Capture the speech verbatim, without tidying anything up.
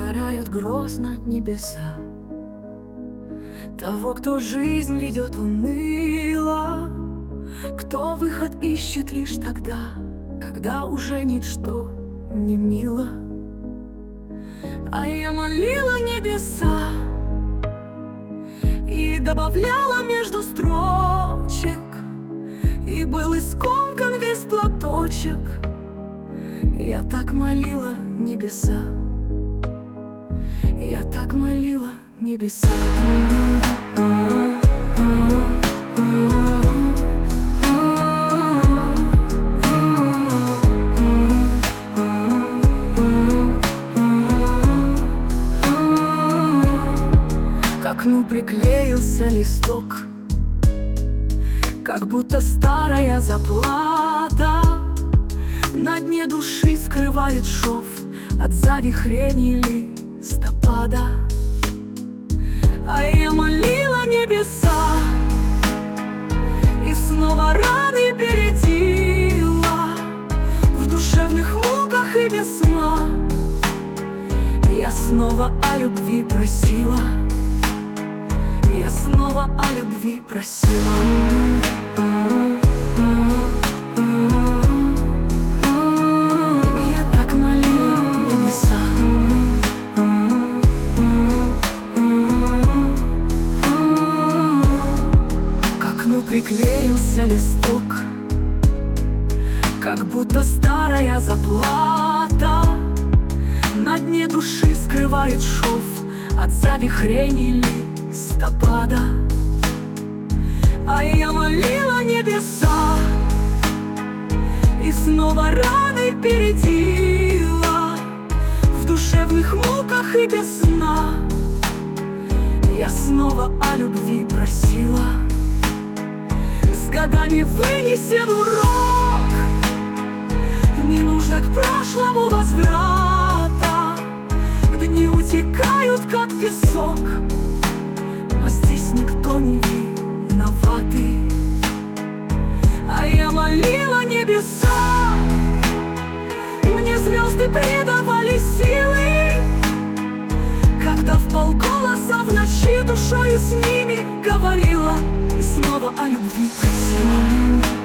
карают грозно небеса того, кто жизнь ведет уныло, кто выход ищет лишь тогда, когда уже ничто не мило. А я молила небеса и добавляла между строчек, и был искомкан весь платочек. Я так молила небеса, я так молила небеса. К окну приклеился листок, как будто старая заплата. На дне души скрывает шов от завихрений листопада. А я молила небеса и снова раны бередила, в душевных муках и без сна. Я снова о любви просила, я снова о любви просила. Приклеился листок, как будто старая заплата. На дне души скрывает шов от завихрений листопада. А я молила небеса и снова раны бередила, в душевных муках и без сна. Я снова о любви просила. С годами вынесен урок, не нужно к прошлому возврата. Дни утекают, как песок, но здесь никто не виноватый. А я молила небеса, мне звезды придавали силы, когда вполголоса в ночи душою с ними говорила и снова о любви просила.